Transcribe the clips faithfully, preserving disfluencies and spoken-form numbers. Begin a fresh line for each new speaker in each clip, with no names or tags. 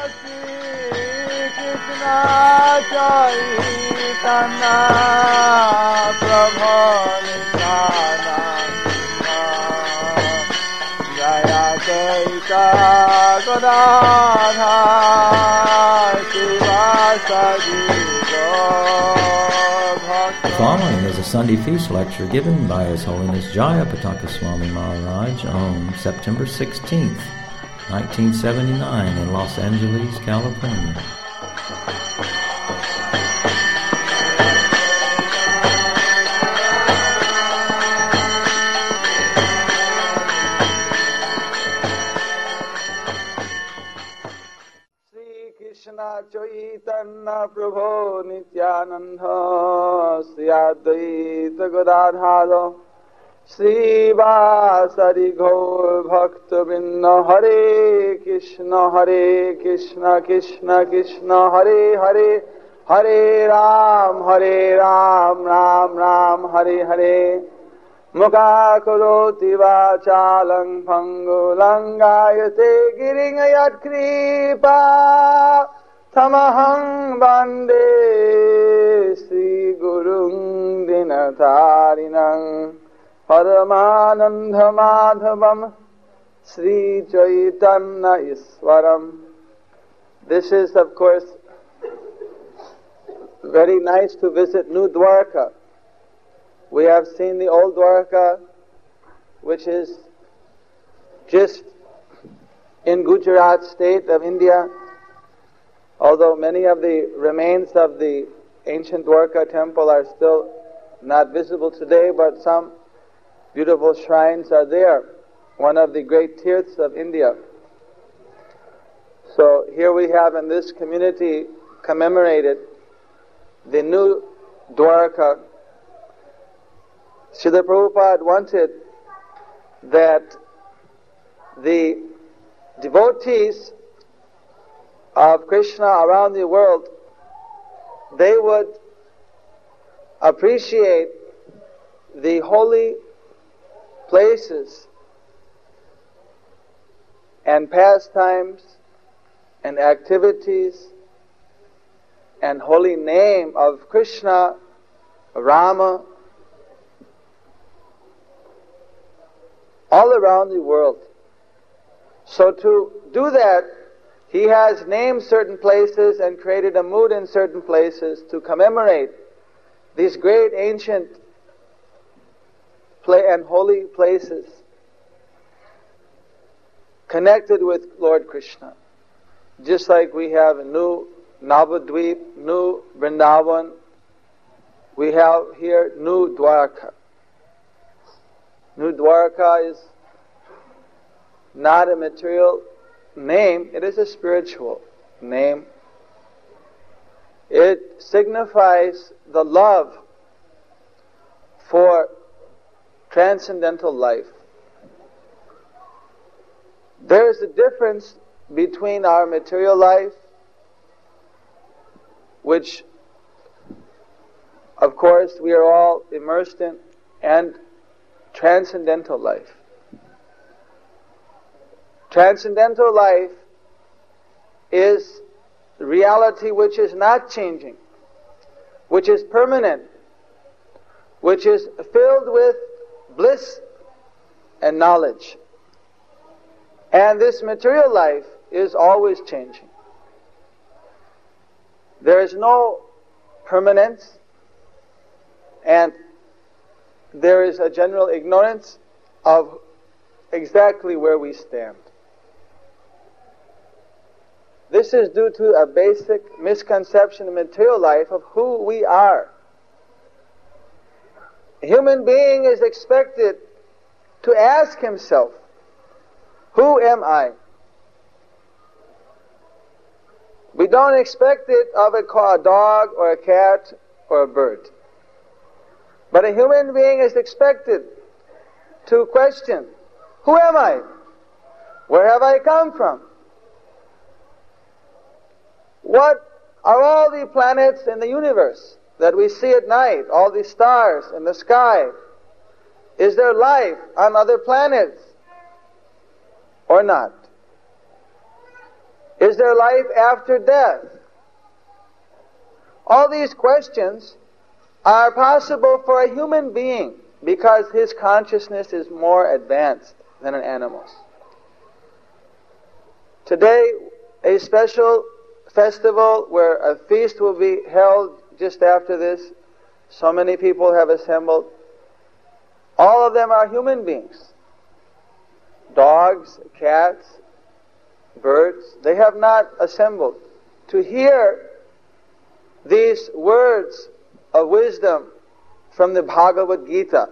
The following is a Sunday feast lecture given by His Holiness Jayapataka Swami Maharaj on September sixteenth, nineteen seventy-nine in Los Angeles, California.
Chaitanya Prabhu Nityananda Sri Advaita Gadadhara Sri Vasari Gaur Bhakta Vrinda Hare Krishna Hare Krishna Krishna Krishna Hare Hare Hare Ram Hare Ram Ram Ram Hare Hare Mukha karoti vachalang pangulang gayate giringayat kripa tamahang bande Sri Gurung dinatarinang Paramananda Madhavam Sri Chaitanya Iswaram. This is, of course, very nice to visit New Dwarka. We have seen the old Dwarka, which is just in Gujarat state of India, although many of the remains of the ancient Dwarka temple are still not visible today, but some beautiful shrines are there, one of the great tirths of India. So here we have in this community commemorated the new Dwarka. Srila Prabhupada wanted that the devotees of Krishna around the world, they would appreciate the holy places and pastimes and activities and holy name of Krishna, Rama, all around the world. So to do that, he has named certain places and created a mood in certain places to commemorate these great ancient play and holy places connected with Lord Krishna. Just like we have New Navadvip, New Vrindavan, we have here New Dwarka. New Dwarka is not a material name, it is a spiritual name. It signifies the love for transcendental life. There is a difference between our material life, which of course we are all immersed in, and transcendental life. Transcendental life is reality which is not changing, which is permanent, which is filled with bliss and knowledge. And this material life is always changing. There is no permanence, and there is a general ignorance of exactly where we stand. This is due to a basic misconception in material life of who we are. A human being is expected to ask himself, who am I? We don't expect it of a dog or a cat or a bird. But a human being is expected to question, who am I? Where have I come from? What are all the planets in the universe that we see at night, all the stars in the sky? Is there life on other planets or not? Is Is there life after death? All these questions are possible for a human being because his consciousness is more advanced than an animal's. Today, a special festival where a feast will be held just after this. So many people have assembled. All of them are human beings. Dogs, cats, birds. They have not assembled to hear these words of wisdom from the Bhagavad Gita.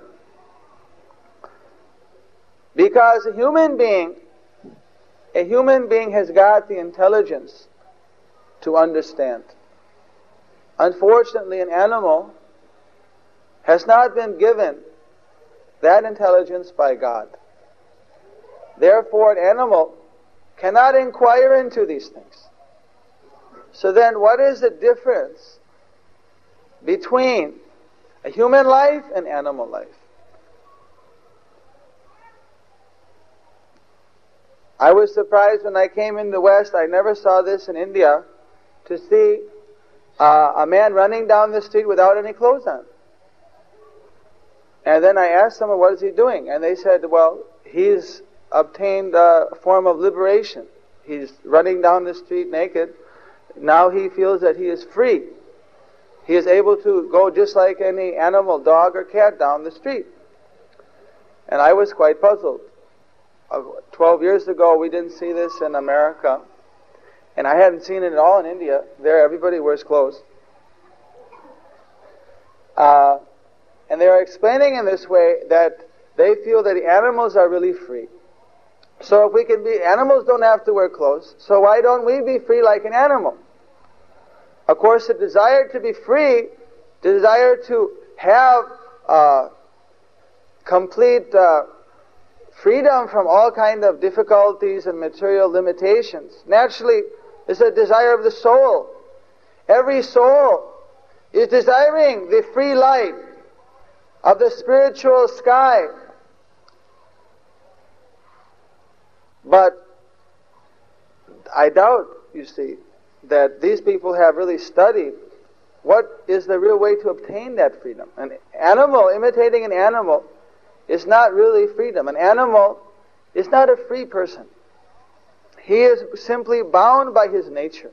Because a human being, a human being has got the intelligence to understand. Unfortunately, an animal has not been given that intelligence by God. Therefore, an animal cannot inquire into these things. So then, what is the difference between a human life and animal life? I was surprised when I came in the West, I never saw this in India, to see uh, a man running down the street without any clothes on. And then I asked someone, what is he doing? And they said, well, he's obtained a form of liberation. He's running down the street naked. Now he feels that he is free. He is able to go just like any animal, dog or cat, down the street. And I was quite puzzled. Uh, Twelve years ago, we didn't see this in America. And I hadn't seen it at all in India. There, everybody wears clothes. Uh, and they are explaining in this way that they feel that the animals are really free. So if we can be, animals don't have to wear clothes, so why don't we be free like an animal? Of course, the desire to be free, the desire to have uh, complete uh, freedom from all kind of difficulties and material limitations, naturally is a desire of the soul. Every soul is desiring the free light of the spiritual sky. But I doubt, you see, that these people have really studied what is the real way to obtain that freedom. An animal, imitating an animal, is not really freedom. An animal is not a free person. He is simply bound by his nature.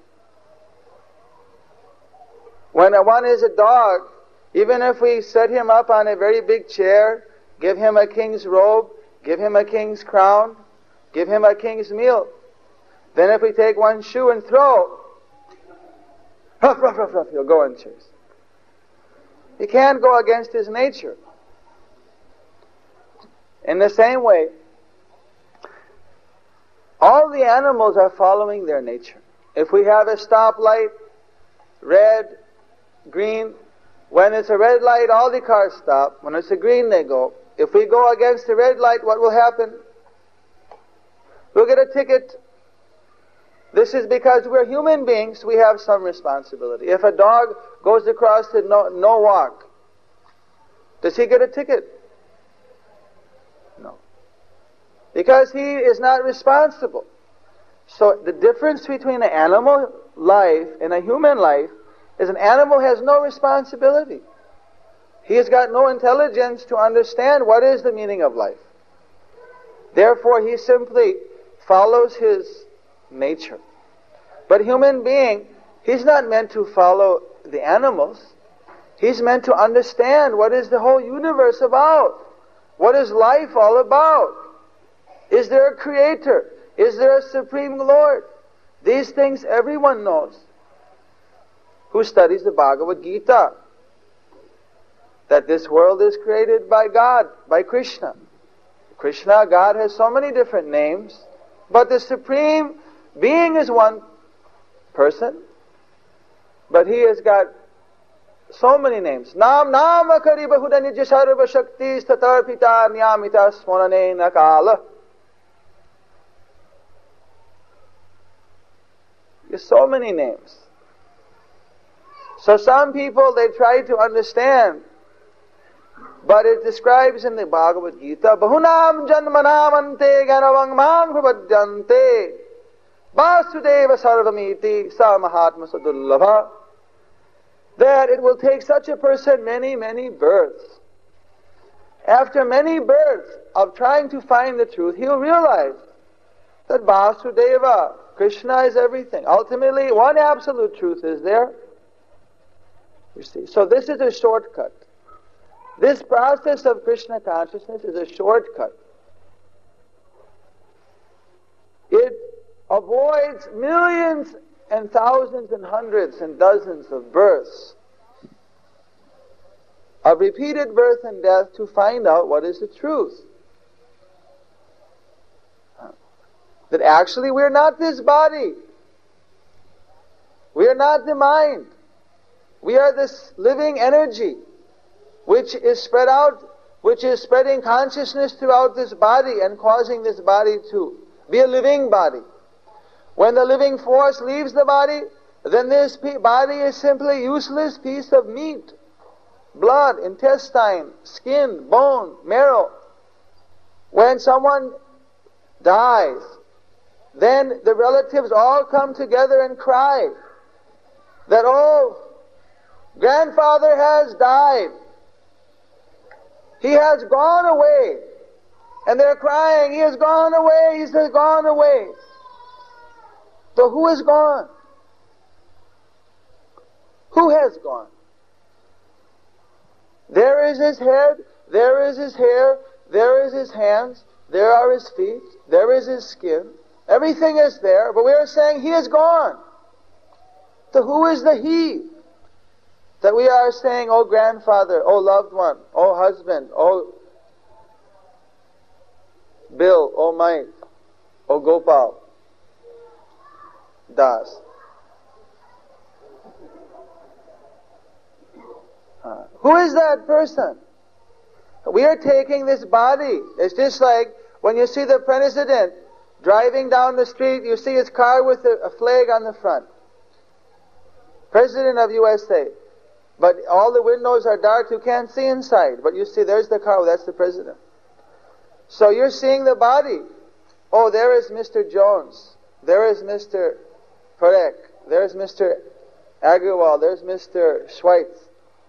When one is a dog, even if we set him up on a very big chair, give him a king's robe, give him a king's crown, give him a king's meal, then if we take one shoe and throw, ruff, ruff, ruff, ruff, he'll go and chase. He can't go against his nature. In the same way, all the animals are following their nature. If we have a stoplight, red, green, when it's a red light, all the cars stop. When it's a green, they go. If we go against the red light, what will happen? We'll get a ticket. This is because we're human beings, we have some responsibility. If a dog goes across the no, no walk, does he get a ticket? No. Because he is not responsible. So the difference between an animal life and a human life is an animal has no responsibility. He has got no intelligence to understand what is the meaning of life. Therefore, he simply follows his nature. But human being, he's not meant to follow the animals. He's meant to understand what is the whole universe about. What is life all about? Is there a creator? Is there a supreme Lord? These things everyone knows who studies the Bhagavad Gita. That this world is created by God, by Krishna. Krishna, God, has so many different names, but the Supreme Being is one person, but He has got so many names. Nam nama kari bahudani jisarva shakti statarpita niyamita smarane nakala. There's so many names. So some people, they try to understand, but it describes in the Bhagavad Gita, Bahunam janmanam ante ganavang mang prabhadyante Vasudeva sarvamiti sa mahatma sadullabha, that it will take such a person many, many births. After many births of trying to find the truth, he'll realize that Vasudeva, Krishna is everything. Ultimately, one absolute truth is there. You see, so this is a shortcut. This process of Krishna consciousness is a shortcut. It avoids millions and thousands and hundreds and dozens of births, of repeated birth and death, to find out what is the truth. That actually we're not this body. We are not the mind. We are this living energy which is spread out, which is spreading consciousness throughout this body and causing this body to be a living body. When the living force leaves the body, then this body is simply a useless piece of meat, blood, intestine, skin, bone, marrow. When someone dies, then the relatives all come together and cry that, oh, grandfather has died. He has gone away. And they're crying, he has gone away, he has gone away. So who is gone? Who has gone? There is his head, there is his hair, there is his hands, there are his feet, there is his skin. Everything is there, but we are saying he is gone. So who is the he? That we are saying, oh grandfather, oh loved one, oh husband, oh Bill, oh Mike, oh Gopal, Das. Uh, who is that person? We are taking this body. It's just like when you see the president driving down the street, you see his car with a, a flag on the front. President of U S A. But all the windows are dark, you can't see inside. But you see, there's the car, that's the president. So you're seeing the body. Oh, there is Mister Jones. There is Mister Parekh. There's Mister Agarwal. There's Mister Schweitz.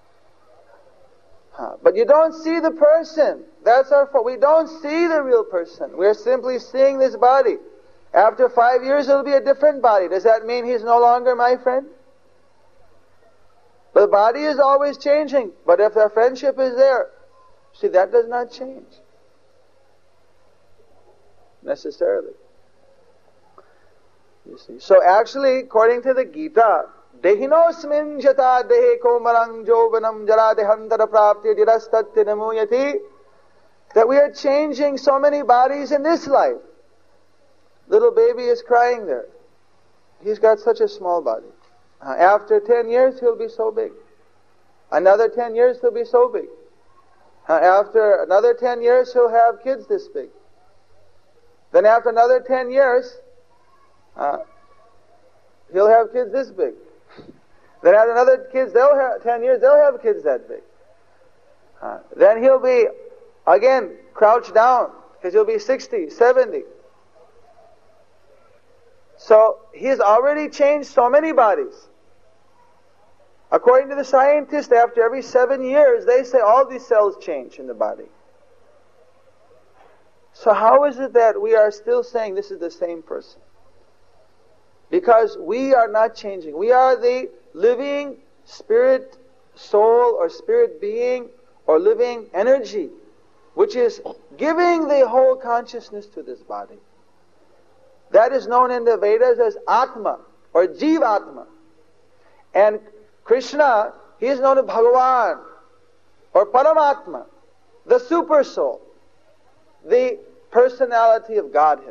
Huh. But you don't see the person. That's our fault. We don't see the real person. We're simply seeing this body. After five years, it'll be a different body. Does that mean he's no longer my friend? The body is always changing. But if the friendship is there, see, that does not change necessarily. You see. So actually, according to the Gita, Dehinosmin jata dehe komarang jovanam jara dehantara prapti dirastatti namuyati, that we are changing so many bodies in this life. Little baby is crying there. He's got such a small body. Uh, after ten years, he'll be so big. Another ten years, he'll be so big. Uh, after another ten years, he'll have kids this big. Then after another ten years, uh, he'll have kids this big. Then after another kids, they'll have ten years, they'll have kids that big. Uh, then he'll be, again, crouched down, because he'll be sixty, seventy. So, he's already changed so many bodies. According to the scientists, after every seven years, they say all these cells change in the body. So how is it that we are still saying this is the same person? Because we are not changing. We are the living spirit, soul, or spirit being, or living energy, which is giving the whole consciousness to this body. That is known in the Vedas as Atma, or Jivatma. And Krishna, he is known as Bhagavan, or Paramatma, the super soul, the personality of Godhead.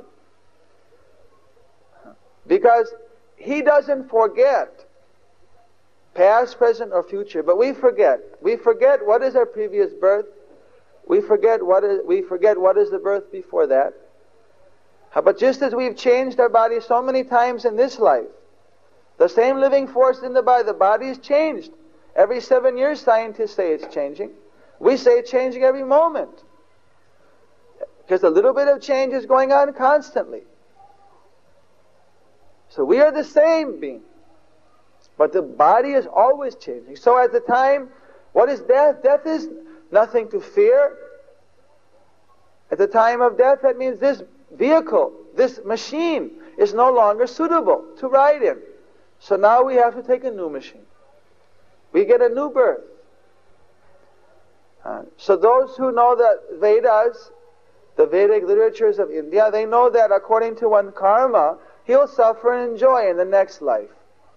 Because he doesn't forget past, present, or future, but we forget. We forget what is our previous birth. We forget what is, we forget what is the birth before that. But just as we've changed our body so many times in this life, the same living force in the body, the body is changed. Every seven years, scientists say it's changing. We say it's changing every moment. Because a little bit of change is going on constantly. So we are the same being. But the body is always changing. So at the time, what is death? Death is nothing to fear. At the time of death, that means this vehicle, this machine is no longer suitable to ride in. So now we have to take a new machine. We get a new birth. Uh, so those who know the Vedas, the Vedic literatures of India, they know that according to one karma, he'll suffer and enjoy in the next life.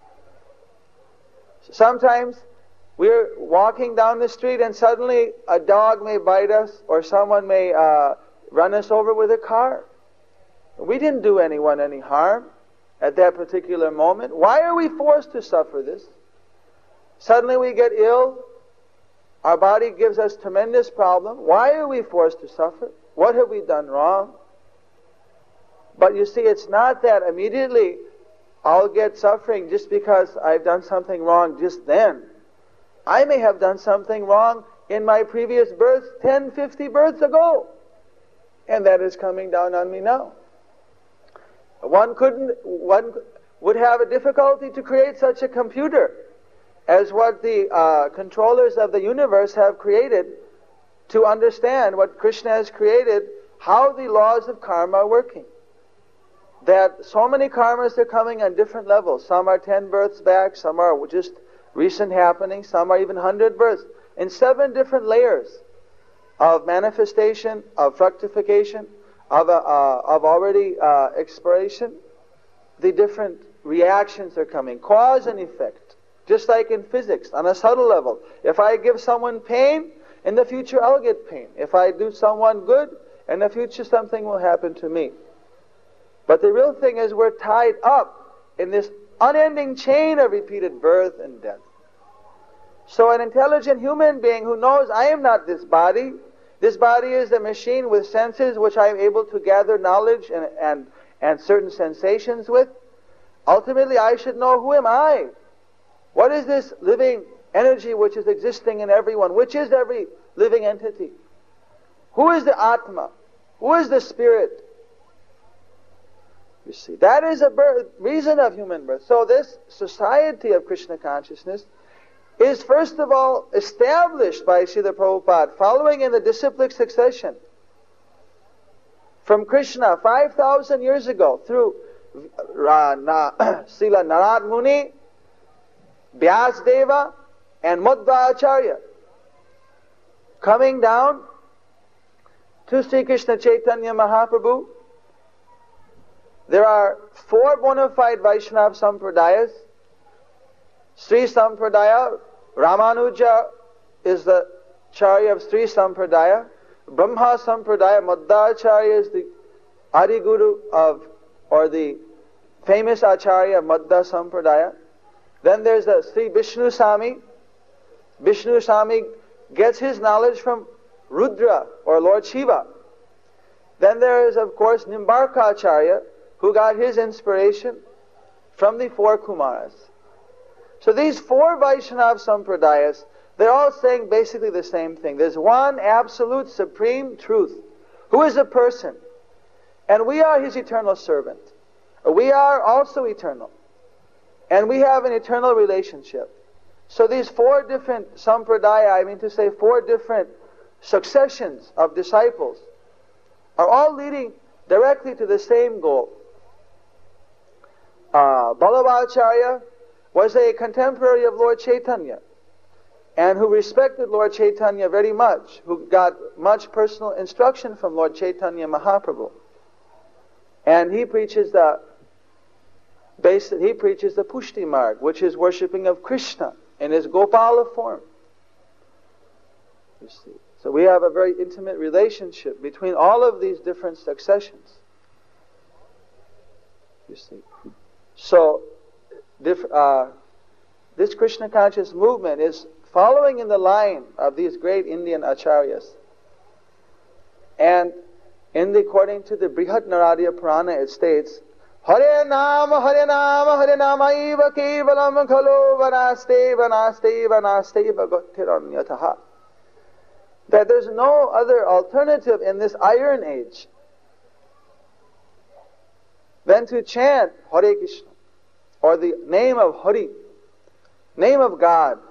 Sometimes we're walking down the street and suddenly a dog may bite us or someone may uh, run us over with a car. We didn't do anyone any harm at that particular moment. Why are we forced to suffer this? Suddenly we get ill. Our body gives us tremendous problem. Why are we forced to suffer? What have we done wrong? But you see, it's not that immediately I'll get suffering just because I've done something wrong just then. I may have done something wrong in my previous birth ten, fifty births ago. And that is coming down on me now. One couldn't, one would have a difficulty to create such a computer as what the uh, controllers of the universe have created to understand what Krishna has created, how the laws of karma are working. That so many karmas are coming on different levels. Some are ten births back, some are just recent happenings, some are even hundred births. In seven different layers of manifestation, of fructification, of, a, uh, of already uh, expiration, the different reactions are coming. Cause and effect. Just like in physics, on a subtle level. If I give someone pain, in the future I'll get pain. If I do someone good, in the future something will happen to me. But the real thing is we're tied up in this unending chain of repeated birth and death. So an intelligent human being who knows I am not this body, this body is a machine with senses which I am able to gather knowledge and, and, and certain sensations with. Ultimately I should know, who am I? What is this living energy which is existing in everyone? Which is every living entity? Who is the Atma? Who is the Spirit? You see, that is a birth, reason of human birth. So this society of Krishna consciousness is first of all established by Srila Prabhupada, following in the disciplic succession from Krishna five thousand years ago through uh, Na, Srila Narad Muni, Vyasdeva, and Madhva Acharya, coming down to Sri Krishna Chaitanya Mahaprabhu. There are four bona fide Vaishnava Sampradayas. Sri Sampradaya, Ramanuja is the Acharya of Sri Sampradaya. Brahma Sampradaya, Madhvacharya is the Adi Guru of, or the famous Acharya of Madhva Sampradaya. Then there's the Sri Vishnu Sami. Vishnu Sami gets his knowledge from Rudra or Lord Shiva. Then there is, of course, Nimbarka Acharya, who got his inspiration from the four Kumaras. So these four Vaishnava Sampradayas, they're all saying basically the same thing. There's one absolute supreme truth, who is a person. And we are his eternal servant. We are also eternal. And we have an eternal relationship. So these four different Sampradaya, I mean to say four different successions of disciples, are all leading directly to the same goal. Uh, Balabhacharya was a contemporary of Lord Chaitanya, and who respected Lord Chaitanya very much, who got much personal instruction from Lord Chaitanya Mahaprabhu. And he preaches the basic, he preaches the Pushti Marg, which is worshipping of Krishna in his Gopala form. You see. So we have a very intimate relationship between all of these different successions. You see. So, uh, this Krishna conscious movement is following in the line of these great Indian acharyas. And in the, according to the Brihat Naradiya Purana, it states, Hare Nama, Hare Nama, Hare Nama Eva Kevalam Khalo Vanaste Vanaste Vanaste Bhagavtiranyataha. That there's no other alternative in this iron age than to chant Hare Krishna. or the name of Hari, name of God.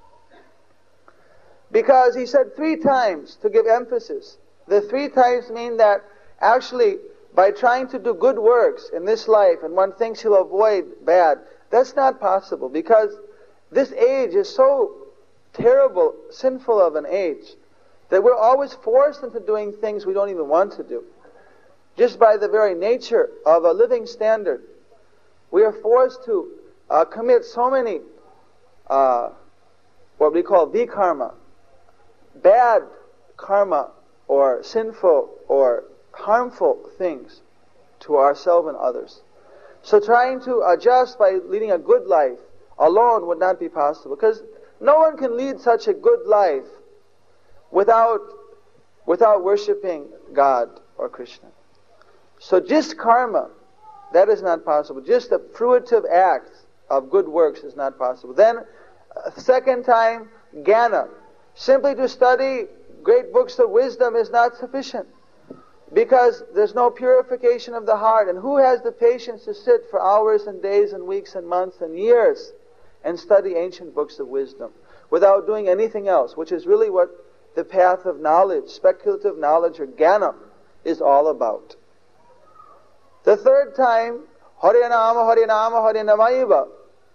Because he said three times to give emphasis. The three times mean that actually by trying to do good works in this life and one thinks he'll avoid bad, that's not possible, because this age is so terrible, sinful of an age, that we're always forced into doing things we don't even want to do. Just by the very nature of a living standard, we are forced to uh, commit so many uh, what we call vikarma, bad karma, or sinful or harmful things to ourselves and others. So trying to adjust by leading a good life alone would not be possible, because no one can lead such a good life without without worshipping God or Krishna. So just karma, that is not possible. Just the fruitive act of good works is not possible. Then, uh, second time, jnana. Simply to study great books of wisdom is not sufficient, because there's no purification of the heart. And who has the patience to sit for hours and days and weeks and months and years and study ancient books of wisdom without doing anything else, which is really what the path of knowledge, speculative knowledge or jnana, is all about. The third time, Harinama, Harinama, Harinamaiva,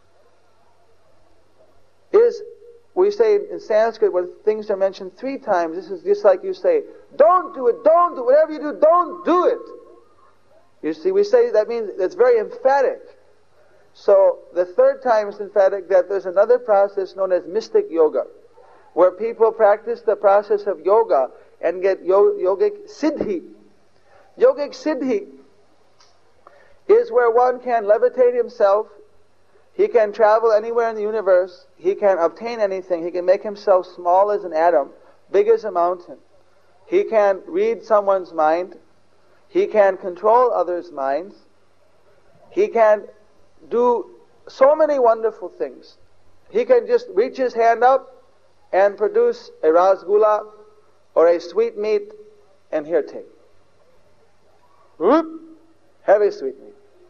is, we say in Sanskrit, when things are mentioned three times, this is just like you say, don't do it, don't do it, whatever you do, don't do it. You see, we say that means it's very emphatic. So the third time is emphatic that there's another process known as mystic yoga, where people practice the process of yoga and get yo- yogic siddhi. Yogic siddhi is where one can levitate himself, he can travel anywhere in the universe, he can obtain anything, he can make himself small as an atom, big as a mountain. He can read someone's mind, he can control others' minds, he can do so many wonderful things. He can just reach his hand up and produce a rasgulla or a sweetmeat, and here, take. Whoop! Have a sweetmeat.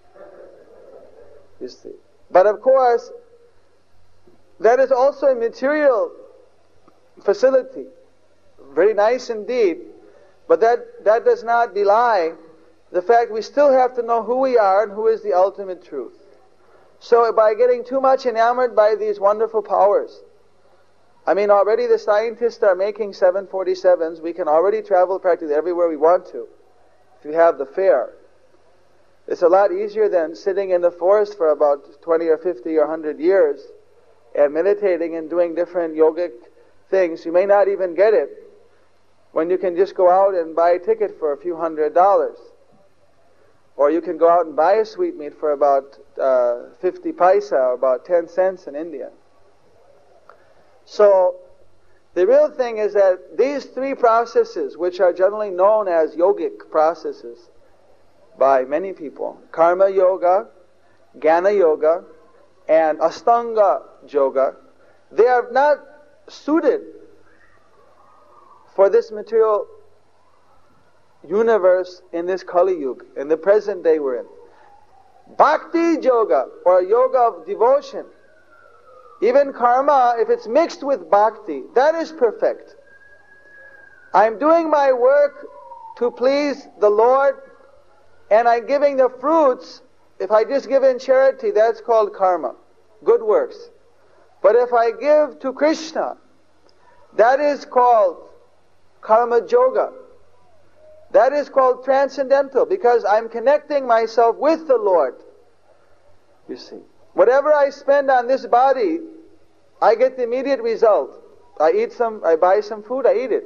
You see. But of course, that is also a material facility. Very nice indeed. But that, that does not belie the fact we still have to know who we are and who is the ultimate truth. So by getting too much enamored by these wonderful powers, I mean, already the scientists are making seven forty-sevens. We can already travel practically everywhere we want to, if you have the fare. It's a lot easier than sitting in the forest for about twenty or fifty or one hundred years and meditating and doing different yogic things. You may not even get it when you can just go out and buy a ticket for a few hundred dollars. Or you can go out and buy a sweetmeat for about uh, fifty paisa, or about ten cents in India. So the real thing is that these three processes, which are generally known as yogic processes by many people, karma yoga, jnana yoga, and astanga yoga, they are not suited for this material universe in this Kali Yuga, in the present day we're in. Bhakti yoga, or yoga of devotion, even karma, if it's mixed with bhakti, that is perfect. I'm doing my work to please the Lord, and I'm giving the fruits. If I just give in charity, that's called karma, good works. But if I give to Krishna, that is called karma yoga. That is called transcendental, because I'm connecting myself with the Lord. You see, whatever I spend on this body, I get the immediate result. I eat some, I buy some food, I eat it.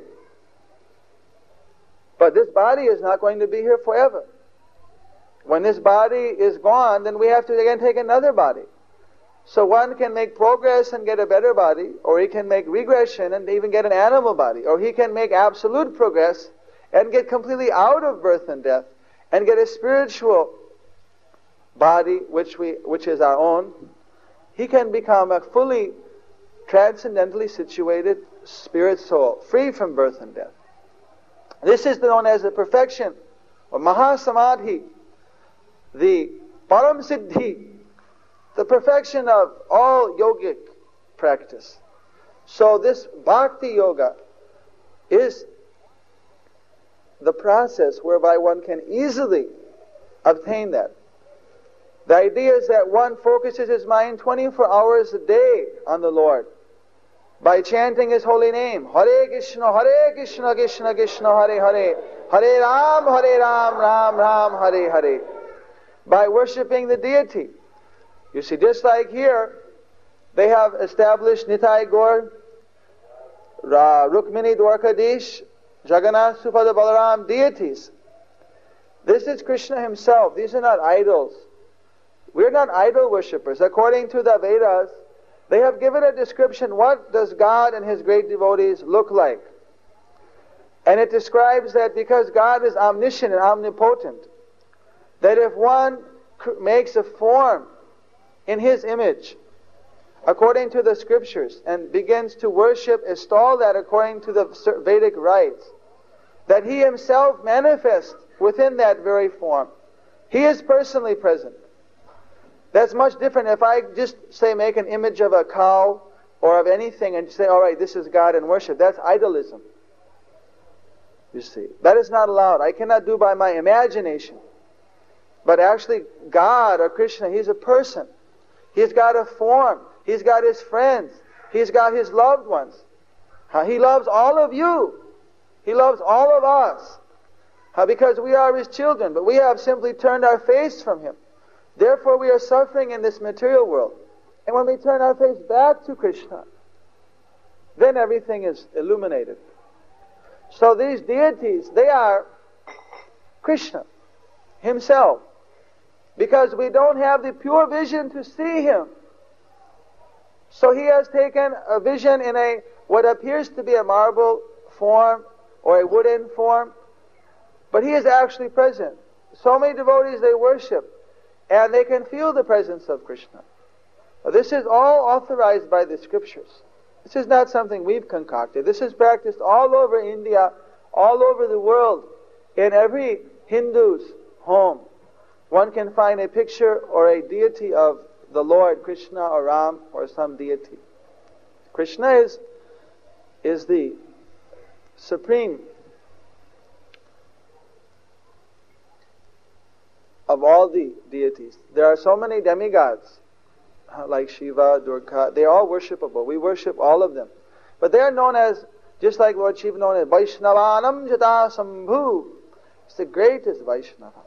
But this body is not going to be here forever. When this body is gone, then we have to again take another body. So one can make progress and get a better body, or he can make regression and even get an animal body, or he can make absolute progress and get completely out of birth and death and get a spiritual body which we which is our own. He can become a fully transcendentally situated spirit soul, free from birth and death. This is known as the perfection of Mahasamadhi, the Param Siddhi, the perfection of all yogic practice. So this bhakti yoga is the process whereby one can easily obtain that. The idea is that one focuses his mind twenty-four hours a day on the Lord by chanting His holy name. Hare Krishna, Hare Krishna, Krishna Krishna, Hare Hare, Hare Ram, Hare Ram, Ram Ram, Hare Hare. By worshipping the deity. You see, just like here, they have established Nitai Gaur, Ra, Rukmini, Dwarkadish, Jagannath, Subhadra, Balaram, deities. This is Krishna himself. These are not idols. We're not idol worshippers. According to the Vedas, they have given a description, what does God and His great devotees look like? And it describes that because God is omniscient and omnipotent, that if one makes a form in His image, according to the scriptures, and begins to worship, install that according to the Vedic rites, that He Himself manifests within that very form. He is personally present. That's much different if I just say make an image of a cow or of anything and say, all right, this is God and worship. That's idolism. You see, that is not allowed. I cannot do by my imagination. But actually, God or Krishna, He's a person. He's got a form. He's got His friends. He's got His loved ones. He loves all of you. He loves all of us. Because we are His children, but we have simply turned our face from Him. Therefore we are suffering in this material world. And when we turn our face back to Krishna, then everything is illuminated. So these deities, they are Krishna Himself. Because we don't have the pure vision to see Him. So He has taken a vision in a what appears to be a marble form or a wooden form, but He is actually present. So many devotees, they worship, and they can feel the presence of Krishna. Now, this is all authorized by the scriptures. This is not something we've concocted. This is practiced all over India, all over the world. In every Hindu's home, one can find a picture or a deity of the Lord, Krishna or Ram or some deity. Krishna is, is the supreme of all the deities. There are so many demigods, like Shiva, Durga. They are all worshipable. We worship all of them. But they are known as, just like Lord Shiva known as Vaishnavanam Jata Sambhu. He's the greatest Vaishnava.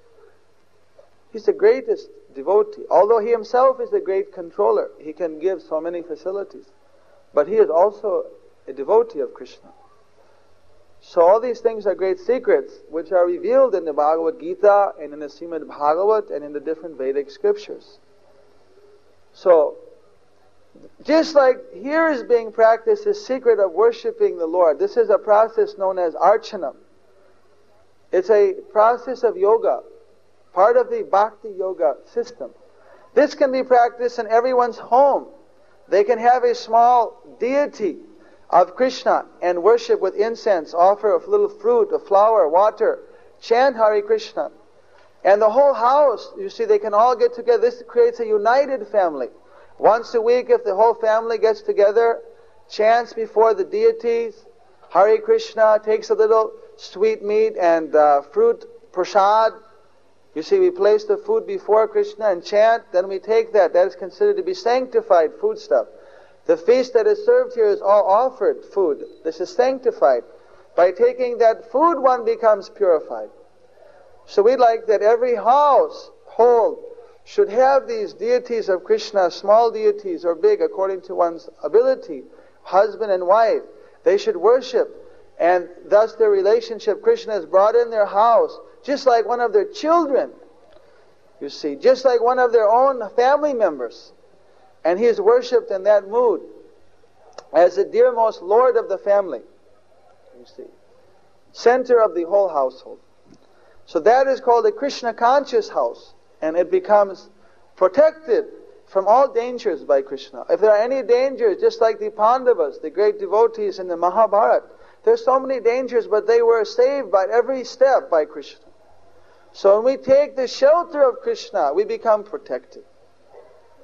He's the greatest devotee. Although He Himself is the great controller, He can give so many facilities. But He is also a devotee of Krishna. So all these things are great secrets which are revealed in the Bhagavad Gita and in the Srimad Bhagavat and in the different Vedic scriptures. So, just like here is being practiced the secret of worshipping the Lord, this is a process known as Archana. It's a process of yoga, part of the Bhakti Yoga system. This can be practiced in everyone's home. They can have a small deity of Krishna and worship with incense, offer a little fruit, a flower, water, chant Hare Krishna. And the whole house, you see, they can all get together. This creates a united family. Once a week, if the whole family gets together, chants before the deities, Hare Krishna, takes a little sweet meat and uh, fruit, prasad. You see, we place the food before Krishna and chant, then we take that. That is considered to be sanctified food stuff. The feast that is served here is all offered food. This is sanctified. By taking that food, one becomes purified. So we'd like that every household should have these deities of Krishna, small deities or big, according to one's ability, husband and wife. They should worship, and thus their relationship, Krishna is brought in their house, just like one of their children, you see, just like one of their own family members. And He is worshipped in that mood as the dearmost Lord of the family, you see, center of the whole household. So that is called a Krishna conscious house, and it becomes protected from all dangers by Krishna. If there are any dangers, just like the Pandavas, the great devotees in the Mahabharata, there's so many dangers, but they were saved by every step by Krishna. So when we take the shelter of Krishna, we become protected.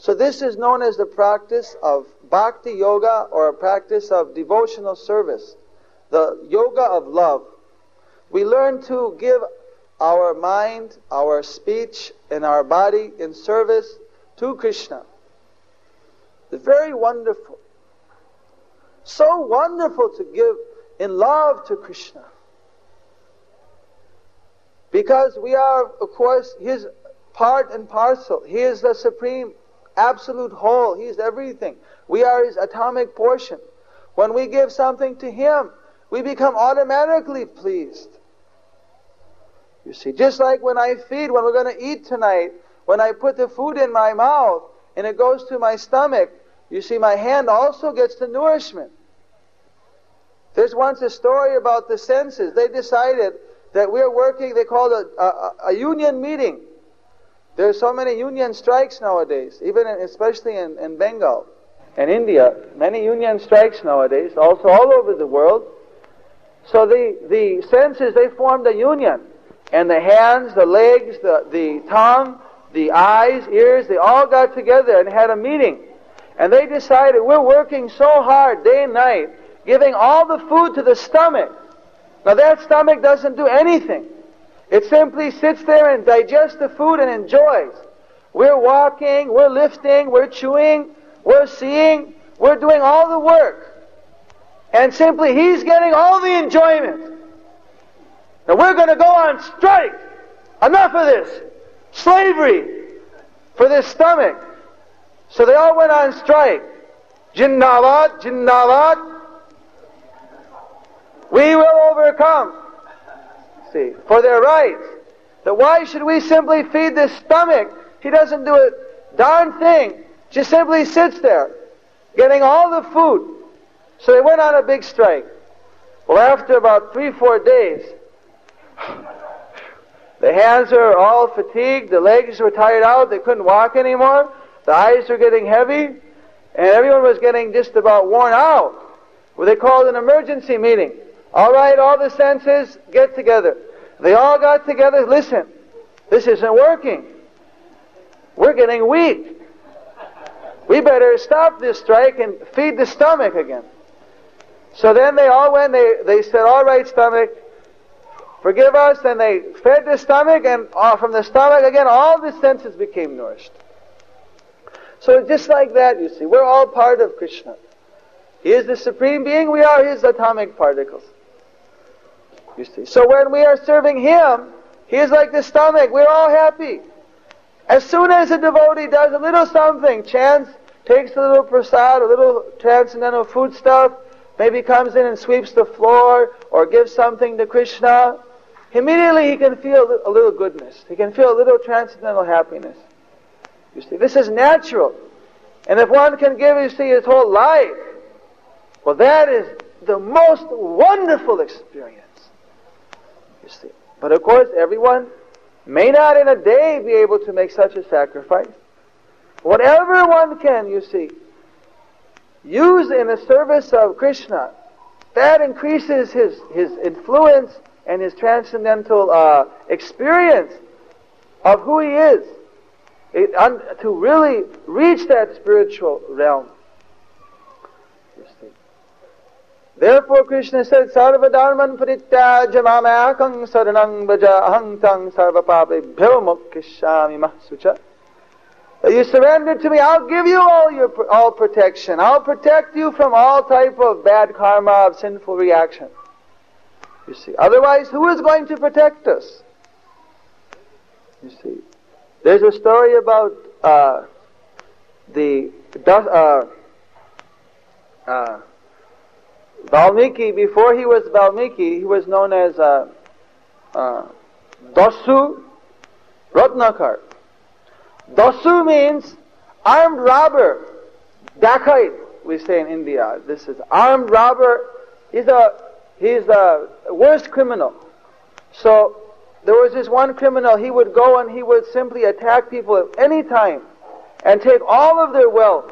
So this is known as the practice of bhakti yoga, or a practice of devotional service, the yoga of love. We learn to give our mind, our speech, and our body in service to Krishna. It's very wonderful. So wonderful to give in love to Krishna. Because we are, of course, His part and parcel. He is the supreme, absolute whole. He is everything. We are His atomic portion. When we give something to Him, we become automatically pleased. You see, just like when I feed, when we're going to eat tonight, when I put the food in my mouth and it goes to my stomach, you see, my hand also gets the nourishment. There's once a story about the senses. They decided that we're working, they called a, a, a union meeting. There's so many union strikes nowadays, even in, especially in, in Bengal and India. Many union strikes nowadays, also all over the world. So the, the senses, they formed a union. And the hands, the legs, the, the tongue, the eyes, ears, they all got together and had a meeting. And they decided, we're working so hard day and night, giving all the food to the stomach. Now that stomach doesn't do anything. It simply sits there and digests the food and enjoys. We're walking, we're lifting, we're chewing, we're seeing, we're doing all the work. And simply He's getting all the enjoyment. Now we're going to go on strike. Enough of this. Slavery for this stomach. So they all went on strike. Jinnavad, Jinnavad. We will overcome. See, for their rights. That why should we simply feed this stomach? He doesn't do a darn thing. Just simply sits there, getting all the food. So they went on a big strike. Well, after about three, four days, the hands were all fatigued, the legs were tired out, they couldn't walk anymore, the eyes were getting heavy, and everyone was getting just about worn out. Well, they called an emergency meeting. All right, all the senses, get together. They all got together. Listen, this isn't working. We're getting weak. We better stop this strike and feed the stomach again. So then they all went, they, they said, all right, stomach, forgive us, and they fed the stomach, and uh, from the stomach again, all the senses became nourished. So just like that, you see, we're all part of Krishna. He is the Supreme Being, we are His atomic particles. You see. So when we are serving Him, He is like the stomach, we're all happy. As soon as a devotee does a little something, chants, takes a little prasad, a little transcendental food stuff, maybe comes in and sweeps the floor, or gives something to Krishna, immediately he can feel a little goodness. He can feel a little transcendental happiness. You see, this is natural. And if one can give, you see, his whole life, well, that is the most wonderful experience. You see. But of course, everyone may not in a day be able to make such a sacrifice. Whatever one can, you see, use in the service of Krishna, that increases his, his influence and his transcendental uh, experience of who he is, it, un, to really reach that spiritual realm. You see. Therefore Krishna said, Sarva dharman parityajya mamekam saranang bhaja aham tang sarva papebhyo mokshami mahsucha. You surrender to me, I'll give you all your all protection. I'll protect you from all type of bad karma, of sinful reaction. You see, otherwise, who is going to protect us? You see, there's a story about uh, the uh, uh, Valmiki. Before he was Valmiki, he was known as uh, uh, Dasu Ratnakar. Dasu means armed robber, dacoit, we say in India. This is armed robber. He's a he's the worst criminal. So there was this one criminal. He would go and he would simply attack people at any time and take all of their wealth.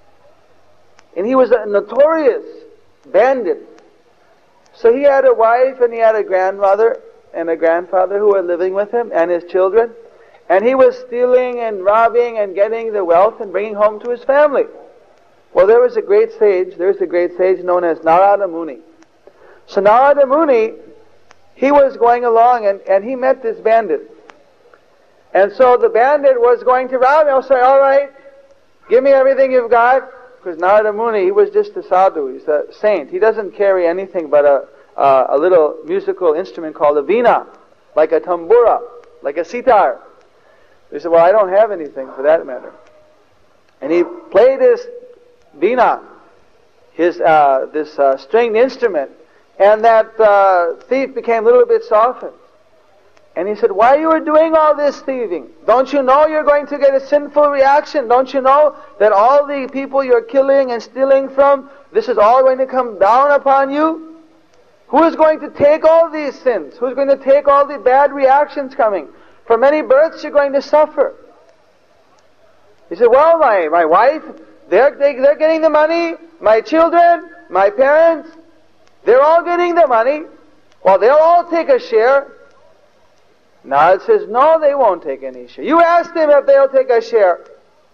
And he was a notorious bandit. So he had a wife and he had a grandmother and a grandfather who were living with him and his children. And he was stealing and robbing and getting the wealth and bringing home to his family. Well, there was a great sage, there's a great sage known as Narada Muni. So Narada Muni, he was going along and, and he met this bandit. And so the bandit was going to rob him. I'll say, all right, give me everything you've got. Because Narada Muni, he was just a sadhu, he's a saint. He doesn't carry anything but a, uh, a little musical instrument called a veena, like a tambura, like a sitar. He said, well, I don't have anything for that matter. And he played his veena, his uh, this uh, stringed instrument, and that uh, thief became a little bit softened. And he said, why you are doing all this thieving? Don't you know you're going to get a sinful reaction? Don't you know that all the people you're killing and stealing from, this is all going to come down upon you? Who is going to take all these sins? Who's going to take all the bad reactions coming? For many births you're going to suffer. He said, well, my, my wife, they're, they, they're getting the money. My children, my parents, they're all getting the money. Well, they'll all take a share. Now it says, no, they won't take any share. You ask them if they'll take a share.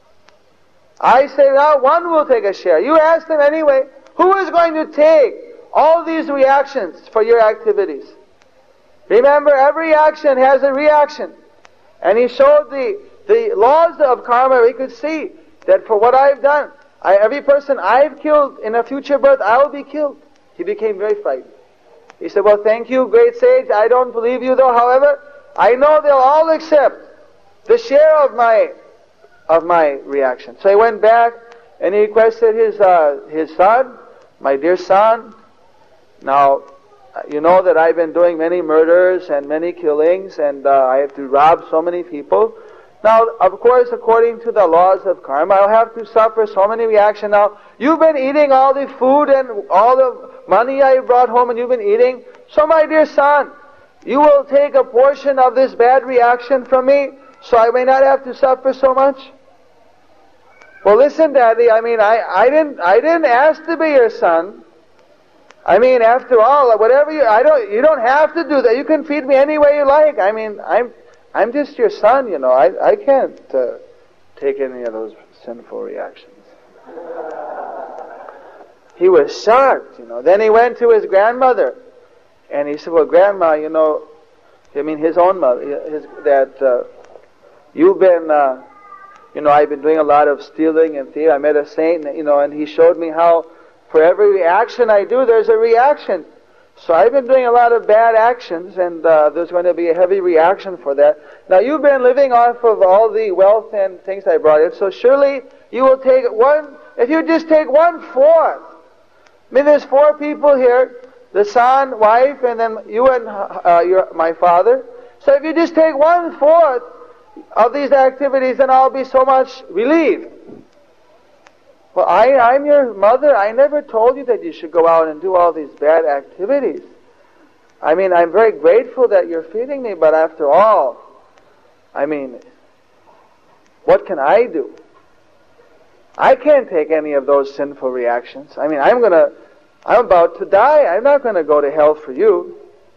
I say, now one will take a share. You ask them anyway. Who is going to take all these reactions for your activities? Remember, every action has a reaction. And he showed the, the laws of karma. We could see that for what I've done, I, every person I've killed in a future birth, I will be killed. He became very frightened. He said, well, thank you, great sage. I don't believe you though. However, I know they'll all accept the share of my of my reaction. So he went back and he requested his uh, his son, my dear son. Now, you know that I've been doing many murders and many killings, and uh, I have to rob so many people. Now, of course, according to the laws of karma, I'll have to suffer so many reactions. Now, you've been eating all the food and all the money I brought home, and you've been eating. So, my dear son, you will take a portion of this bad reaction from me, so I may not have to suffer so much. Well, listen, Daddy. I mean, I, I didn't I didn't ask to be your son. I mean, after all, whatever you I don't you don't have to do that. You can feed me any way you like. I mean, I'm I'm just your son. You know, I I can't uh, take any of those sinful reactions. He was shocked. You know. Then he went to his grandmother. And he said, well, Grandma, you know, I mean, his own mother, his, that uh, you've been, uh, you know, I've been doing a lot of stealing and thieving. I met a saint, you know, and he showed me how for every reaction I do, there's a reaction. So I've been doing a lot of bad actions, and uh, there's going to be a heavy reaction for that. Now, you've been living off of all the wealth and things I brought in, so surely you will take one, if you just take one-fourth. I mean, there's four people here, the son, wife, and then you and uh, your, my father. So if you just take one-fourth of these activities, then I'll be so much relieved. Well, I, I'm your mother. I never told you that you should go out and do all these bad activities. I mean, I'm very grateful that you're feeding me, but after all, I mean, what can I do? I can't take any of those sinful reactions. I mean, I'm going to I'm about to die. I'm not going to go to hell for you.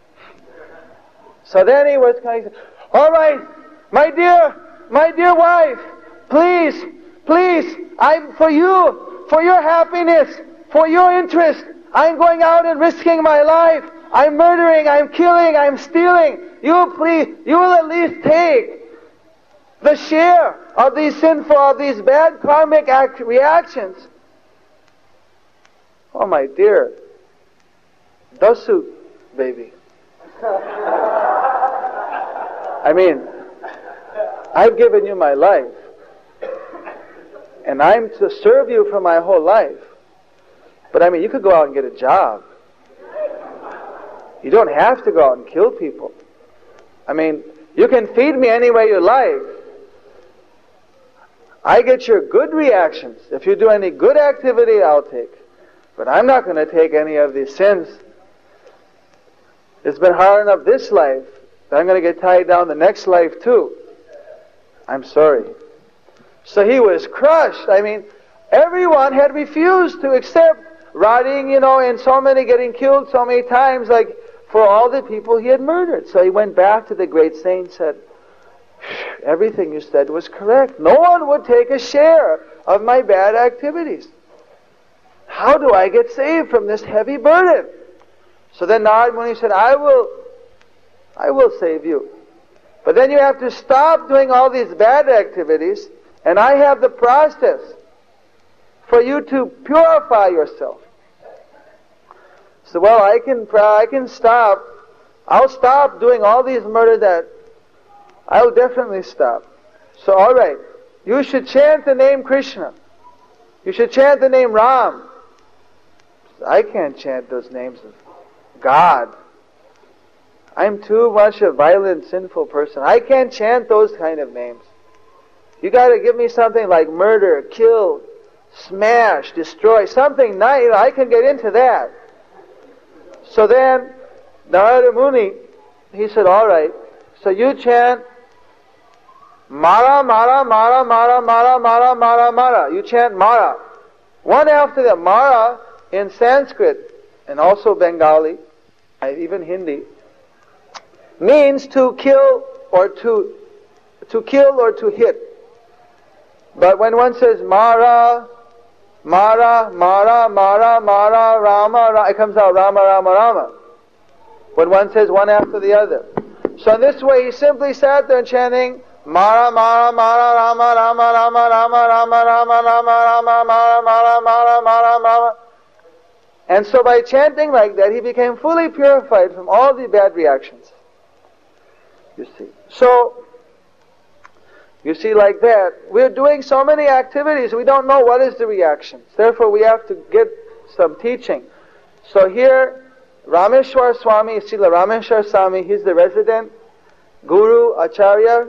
So then he was kind of, all right, my dear, my dear wife, please, please, I'm for you, for your happiness, for your interest, I'm going out and risking my life. I'm murdering, I'm killing, I'm stealing. You please, you will at least take the share of these sinful, of these bad karmic act reactions. Oh, my dear, Dasu, baby. I mean, I've given you my life, and I'm to serve you for my whole life. But I mean, you could go out and get a job. You don't have to go out and kill people. I mean, you can feed me any way you like. I get your good reactions. If you do any good activity, I'll take. But I'm not going to take any of these sins. It's been hard enough this life, that I'm going to get tied down the next life too. I'm sorry. So he was crushed. I mean, everyone had refused to accept rotting, you know, and so many getting killed so many times, like for all the people he had murdered. So he went back to the great saint and said, everything you said was correct. No one would take a share of my bad activities. How do I get saved from this heavy burden? So then Narad Muni said, I will, I will save you. But then you have to stop doing all these bad activities, and I have the process for you to purify yourself. So, well, I can, I can stop. I'll stop doing all these murders that I'll definitely stop. So, all right, you should chant the name Krishna. You should chant the name Ram. I can't chant those names of God. I'm too much a violent, sinful person. I can't chant those kind of names. You got to give me something like murder, kill, smash, destroy, something nice. I can get into that. So then, Narada Muni, he said, all right, so you chant Mara, Mara, Mara, Mara, Mara, Mara, Mara, Mara. You chant Mara. One after the Mara in Sanskrit, and also Bengali, and even Hindi, means to kill or to to kill or to hit. But when one says Mara, Mara, Mara, Mara, Mara, Rama, Ra, it comes out Rama, Rama, Rama. When one says one after the other. So in this way, he simply sat there chanting Mara, Mara, Mara, Rama, Rama, Rama, Rama, Rama, Rama, Rama, Rama, Mara, Mara, Mara, Mara, Mara. And so by chanting like that, he became fully purified from all the bad reactions. You see. So, you see, like that, we're doing so many activities, we don't know what is the reactions. Therefore, we have to get some teaching. So here, Rameshwar Swami, Srila Rameshwar Swami, he's the resident Guru, Acharya,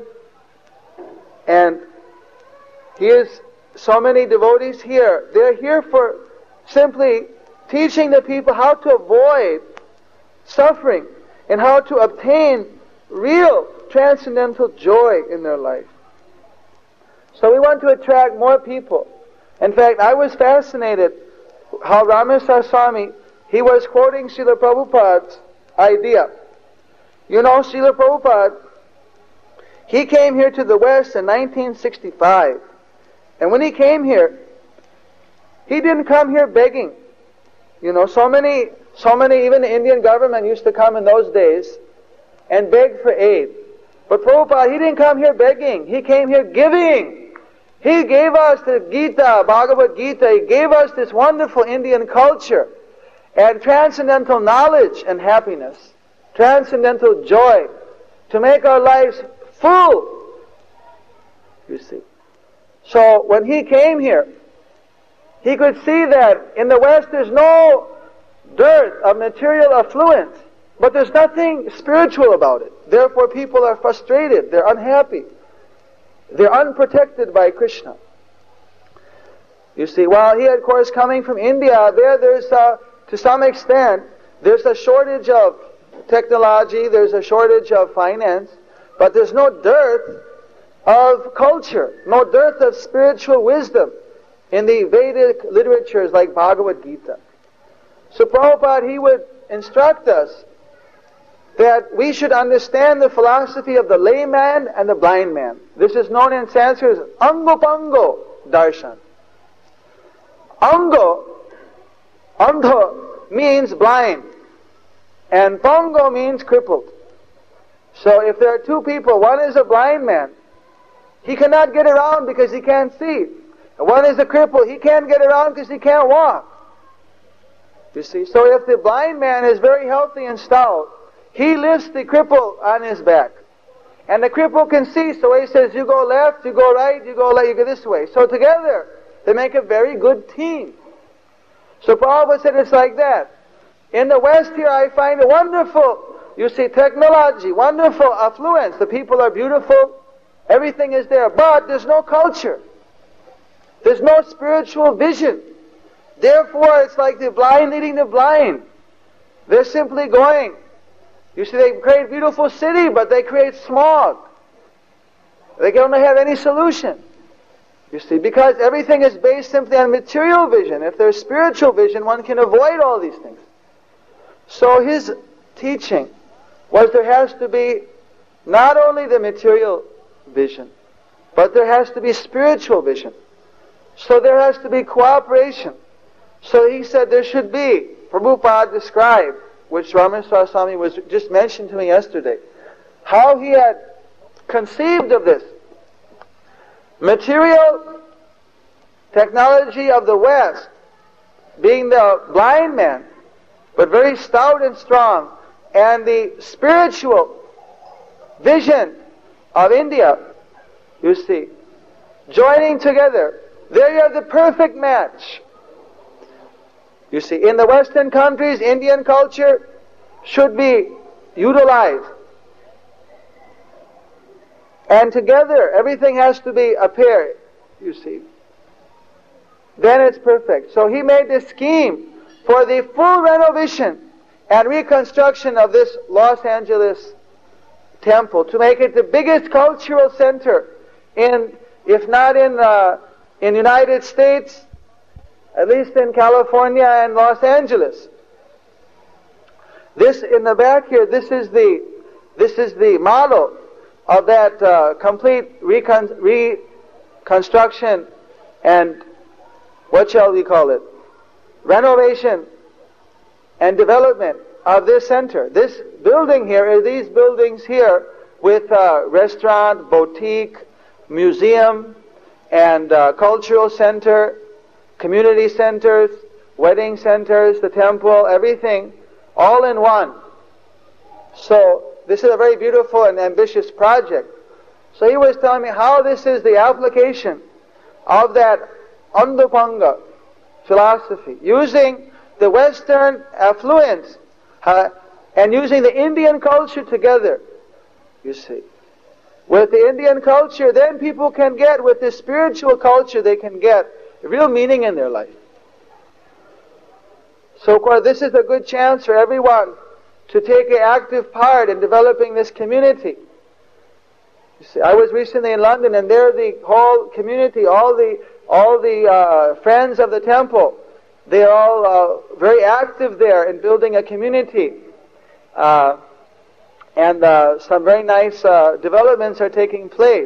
and he is so many devotees here. They're here for simply teaching the people how to avoid suffering and how to obtain real transcendental joy in their life. So we want to attract more people. In fact, I was fascinated how Rameshwar Swami, he was quoting Srila Prabhupada's idea. You know, Srila Prabhupada, he came here to the West in nineteen sixty-five. And when he came here, he didn't come here begging. You know, so many, so many, even the Indian government used to come in those days and beg for aid. But Prabhupada, he didn't come here begging. He came here giving. He gave us the Gita, Bhagavad Gita. He gave us this wonderful Indian culture and transcendental knowledge and happiness, transcendental joy, to make our lives full. You see. So when he came here, he could see that in the West there's no dearth of material affluence, but there's nothing spiritual about it. Therefore people are frustrated, they're unhappy, they're unprotected by Krishna. You see, while he, of course, coming from India, there there's, a, to some extent, there's a shortage of technology, there's a shortage of finance, but there's no dearth of culture, no dearth of spiritual wisdom in the Vedic literatures like Bhagavad Gita. So Prabhupada, he would instruct us that we should understand the philosophy of the layman and the blind man. This is known in Sanskrit as Angopango Darshan. Ango, Andho means blind, and Pango means crippled. So if there are two people, one is a blind man, he cannot get around because he can't see. And one is a cripple, he can't get around because he can't walk. You see, so if the blind man is very healthy and stout, he lifts the cripple on his back. And the cripple can see, so he says, you go left, you go right, you go left, you go this way. So together, they make a very good team. So Prabhupada said it's like that. In the West here, I find it wonderful. You see, technology, wonderful affluence. The people are beautiful. Everything is there. But there's no culture. There's no spiritual vision. Therefore, it's like the blind leading the blind. They're simply going. You see, they create beautiful city, but they create smog. They don't have any solution. You see, because everything is based simply on material vision. If there's spiritual vision, one can avoid all these things. So his teaching was there has to be not only the material vision, but there has to be spiritual vision. So there has to be cooperation. So he said there should be, Prabhupada described, which Rameswar Swami was just mentioned to me yesterday, how he had conceived of this. Material technology of the West, being the blind man, but very stout and strong, and the spiritual vision of India, you see, joining together. There you have the perfect match. You see, in the Western countries, Indian culture should be utilized. And together, everything has to be a pair, you see. Then it's perfect. So he made this scheme for the full renovation and reconstruction of this Los Angeles temple to make it the biggest cultural center in, if not in uh, in United States, at least in California and Los Angeles. This in the back here, this is the this is the model of that uh, complete recon- reconstruction and what shall we call it? Renovation and development of this center. This building here, are these buildings here with uh, restaurant, boutique, museum, and uh, cultural center, community centers, wedding centers, the temple, everything, all in one. So this is a very beautiful and ambitious project. So he was telling me how this is the application of that Andhapanga philosophy, using the Western affluence uh, and using the Indian culture together, you see. With the Indian culture, then people can get, with the spiritual culture, they can get real meaning in their life. So, of course, this is a good chance for everyone to take an active part in developing this community. You see, I was recently in London, and there the whole community, all the all the uh, friends of the temple, they are all uh, very active there in building a community. Uh, and uh, some very nice uh, developments are taking place.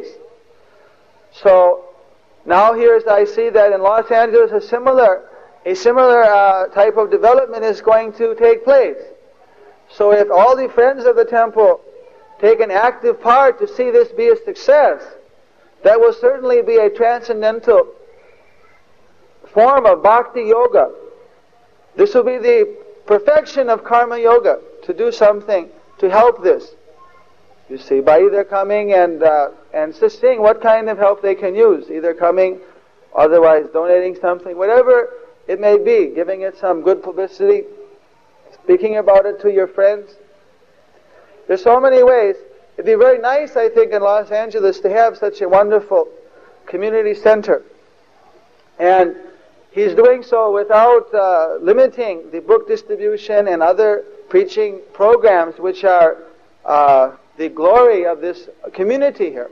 So now here I see that in Los Angeles a similar a similar uh, type of development is going to take place. So if all the friends of the temple take an active part to see this be a success, that will certainly be a transcendental form of bhakti yoga. This will be the perfection of karma yoga, to do something to help this. You see, by either coming and uh, and just seeing what kind of help they can use, either coming, otherwise donating something, whatever it may be, giving it some good publicity, speaking about it to your friends. There's so many ways. It'd be very nice, I think, in Los Angeles to have such a wonderful community center. And he's doing so without uh, limiting the book distribution and other preaching programs, which are uh, the glory of this community here.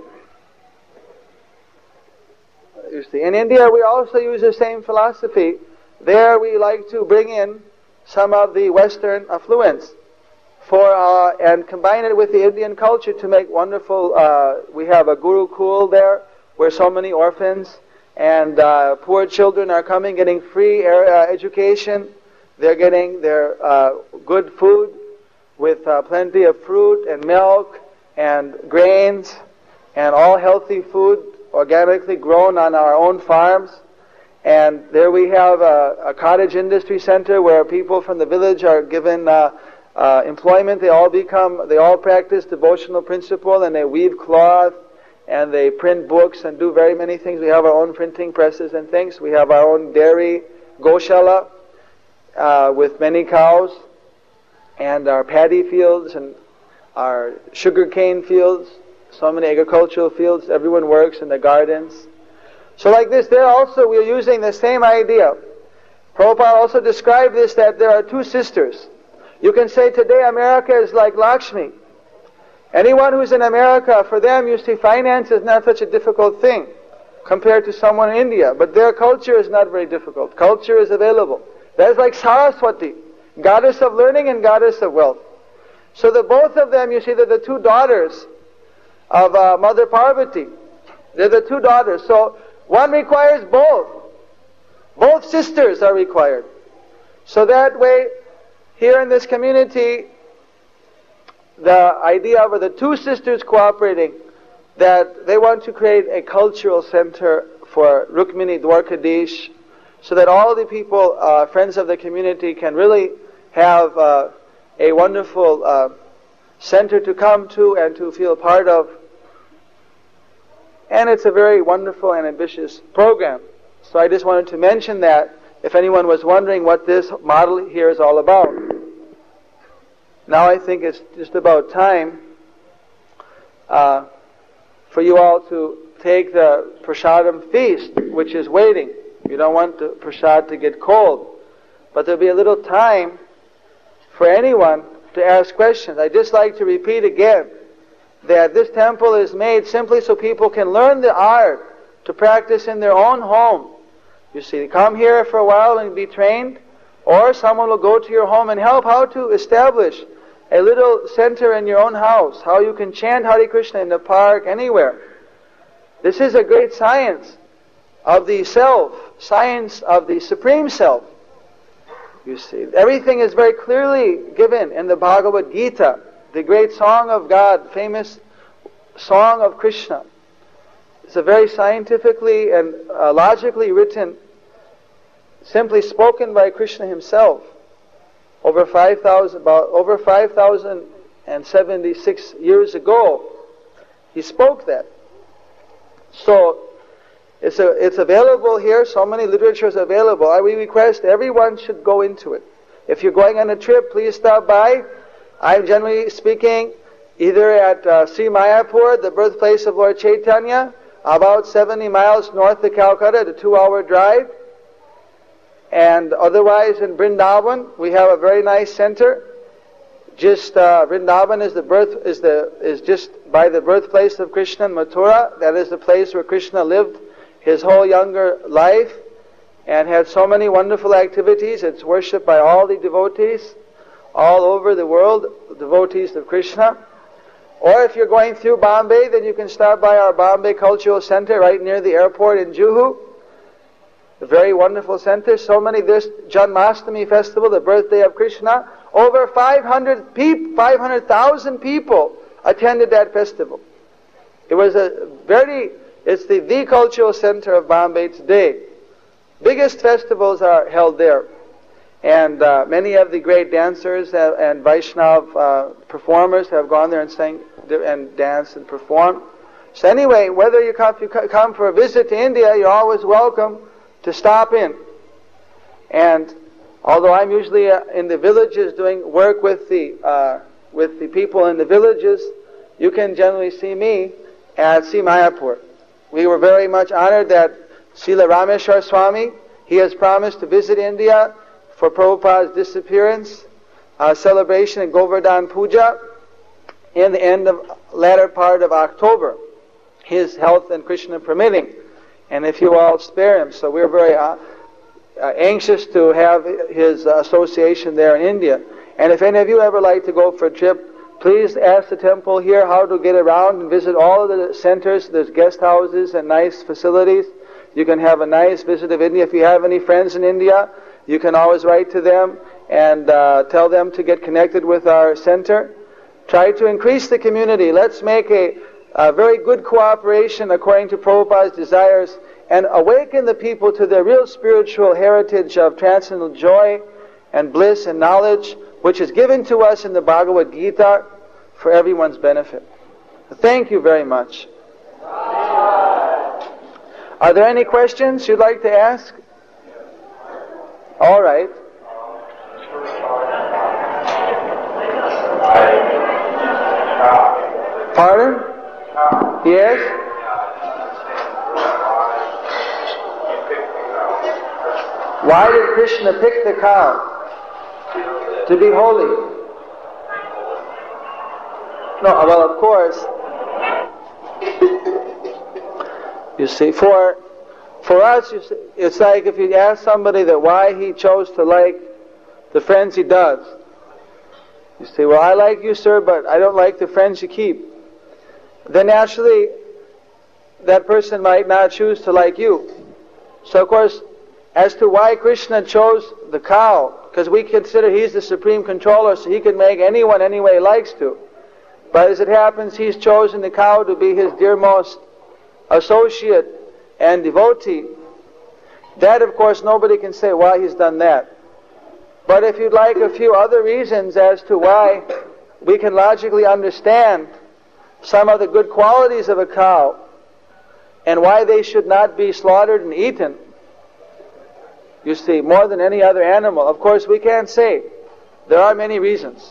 You see, in India we also use the same philosophy. There we like to bring in some of the Western affluence for uh, and combine it with the Indian culture to make wonderful. Uh, we have a Gurukul there where so many orphans and uh, poor children are coming, getting free air, uh, education. They're getting their uh, good food with uh, plenty of fruit and milk and grains and all healthy food organically grown on our own farms. And there we have a, a cottage industry center where people from the village are given uh, uh, employment. They all become, they all practice devotional principle, and they weave cloth and they print books and do very many things. We have our own printing presses and things. We have our own dairy, Goshala, uh, with many cows, and our paddy fields and our sugarcane fields, so many agricultural fields. Everyone works in the gardens. So like this, there also we are using the same idea. Prabhupada also described this, that there are two sisters. You can say today America is like Lakshmi. Anyone who's in America, for them, you see, finance is not such a difficult thing compared to someone in India. But their culture is not very difficult. Culture is available. That is like Saraswati, goddess of learning and goddess of wealth. So the both of them, you see, that the two daughters of uh, Mother Parvati. They're the two daughters. So one requires both. Both sisters are required. So that way, here in this community, the idea of the two sisters cooperating, that they want to create a cultural center for Rukmini Dwarkadish, so that all the people, uh, friends of the community, can really have uh, a wonderful uh, center to come to and to feel part of. And it's a very wonderful and ambitious program. So I just wanted to mention that, if anyone was wondering what this model here is all about. Now I think it's just about time uh, for you all to take the prasadam feast, which is waiting. You don't want the prasad to get cold. But there'll be a little time for anyone to ask questions. I'd just like to repeat again that this temple is made simply so people can learn the art to practice in their own home. You see, come here for a while and be trained, or someone will go to your home and help how to establish a little center in your own house, how you can chant Hare Krishna in the park, anywhere. This is a great science of the self, science of the Supreme Self. You see, everything is very clearly given in the Bhagavad Gita, the great song of God, famous song of Krishna. It's a very scientifically and uh, logically written, simply spoken by Krishna himself. Over five thousand, about over five thousand seventy-six years ago, he spoke that. So it's a, it's available here. So many literatures available. I we request everyone should go into it. If you're going on a trip, please stop by. I'm generally speaking either at uh, Sri Mayapur, the birthplace of Lord Chaitanya, about seventy miles north of Calcutta, the two-hour drive. And otherwise in Vrindavan, we have a very nice center. Just uh, Vrindavan is the birth is the is just by the birthplace of Krishna in Mathura. That is the place where Krishna lived his whole younger life and had so many wonderful activities. It's worshipped by all the devotees all over the world, devotees of Krishna. Or if you're going through Bombay, then you can stop by our Bombay Cultural Center right near the airport in Juhu. A very wonderful center. So many, this Janmashtami festival, the birthday of Krishna, over five hundred people, five hundred thousand people attended that festival. It was a very, it's the, the cultural center of Bombay today. Biggest festivals are held there. And uh, many of the great dancers have, and Vaishnav uh, performers have gone there and sang and danced and performed. So anyway, whether you come, you come for a visit to India, you're always welcome to stop in. And although I'm usually uh, in the villages doing work with the uh, with the people in the villages, you can generally see me at Sri Mayapur. We were very much honored that Srila Rameshwar Swami, he has promised to visit India for Prabhupada's disappearance uh, celebration in Govardhan Puja in the end of latter part of October, his health and Krishna permitting. And if you all spare him. So we're very uh, uh, anxious to have his uh, association there in India. And if any of you ever like to go for a trip, please ask the temple here how to get around and visit all of the centers. There's guest houses and nice facilities. You can have a nice visit of India. If you have any friends in India, you can always write to them and uh, tell them to get connected with our center. Try to increase the community. Let's make a A very good cooperation according to Prabhupada's desires and awaken the people to their real spiritual heritage of transcendental joy and bliss and knowledge, which is given to us in the Bhagavad Gita for everyone's benefit. Thank you very much. Are there any questions you'd like to ask? All right. Pardon? Yes? Why did Krishna pick the cow? To be holy. No, well, of course, you see, for for us, you see, it's like if you ask somebody that why he chose to like the friends he does. You say, well, I like you, sir, but I don't like the friends you keep. then naturally that person might not choose to like you. So of course, as to why Krishna chose the cow, because we consider he's the supreme controller, so he can make anyone any way he likes to. But as it happens, he's chosen the cow to be his dearmost associate and devotee. That, of course, nobody can say why he's done that. But if you'd like a few other reasons as to why we can logically understand some of the good qualities of a cow and why they should not be slaughtered and eaten, you see, more than any other animal, of course we can't say. There are many reasons.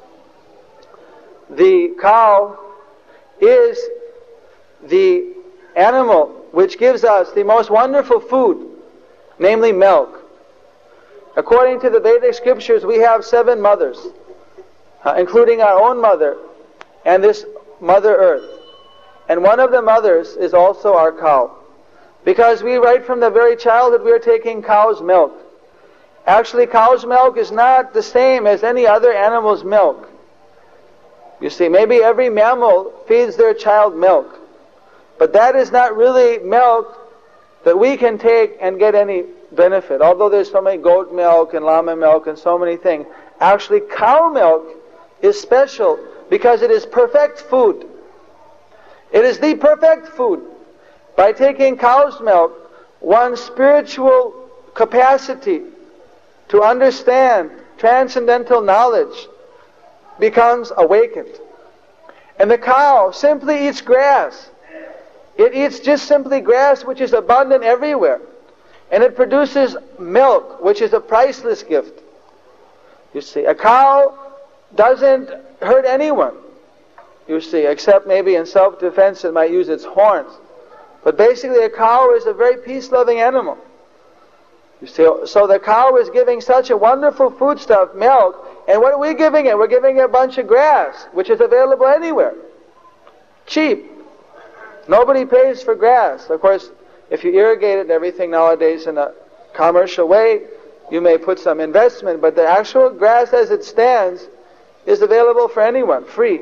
The cow is the animal which gives us the most wonderful food, namely milk. According to the Vedic scriptures, we have seven mothers, uh, including our own mother and this Mother Earth. And one of the mothers is also our cow. Because we, right from the very childhood, we are taking cow's milk. Actually, cow's milk is not the same as any other animal's milk. You see, maybe every mammal feeds their child milk. But that is not really milk that we can take and get any benefit. Although there's so many goat milk and llama milk and so many things. Actually, cow milk is special because it is perfect food. It is the perfect food. By taking cow's milk, one's spiritual capacity to understand transcendental knowledge becomes awakened. And the cow simply eats grass. It eats just simply grass, which is abundant everywhere. And it produces milk, which is a priceless gift. You see, a cow doesn't hurt anyone, you see, except maybe in self-defense it might use its horns. But basically a cow is a very peace-loving animal. You see, so the cow is giving such a wonderful foodstuff, milk, and what are we giving it? We're giving it a bunch of grass, which is available anywhere. Cheap. Nobody pays for grass. Of course, if you irrigate it and everything nowadays in a commercial way, you may put some investment, but the actual grass as it stands is available for anyone, free.